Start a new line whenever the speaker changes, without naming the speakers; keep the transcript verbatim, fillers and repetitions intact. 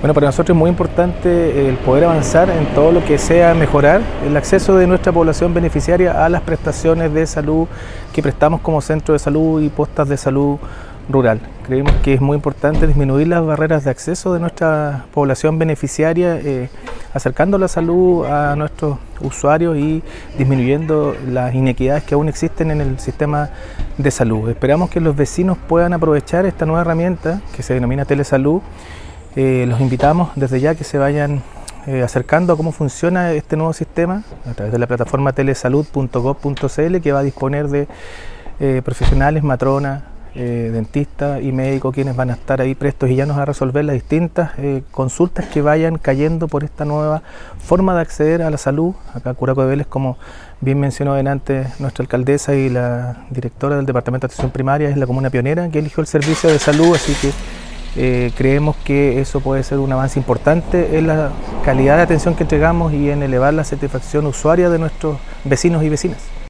Bueno, para nosotros es muy importante el poder avanzar en todo lo que sea mejorar el acceso de nuestra población beneficiaria a las prestaciones de salud que prestamos como centro de salud y postas de salud rural. Creemos que es muy importante disminuir las barreras de acceso de nuestra población beneficiaria, eh, acercando la salud a nuestros usuarios y disminuyendo las inequidades que aún existen en el sistema de salud. Esperamos que los vecinos puedan aprovechar esta nueva herramienta que se denomina Telesalud. Eh, los invitamos desde ya que se vayan eh, acercando a cómo funciona este nuevo sistema a través de la plataforma telesalud punto gob punto cl, que va a disponer de eh, profesionales, matronas, eh, dentistas y médicos, quienes van a estar ahí prestos y llanos a resolver las distintas eh, consultas que vayan cayendo por esta nueva forma de acceder a la salud. Acá Curacao de Vélez, como bien mencionó delante nuestra alcaldesa y la directora del Departamento de Atención Primaria, es la comuna pionera que eligió el servicio de salud, así que Eh, creemos que eso puede ser un avance importante en la calidad de atención que entregamos y en elevar la satisfacción usuaria de nuestros vecinos y vecinas.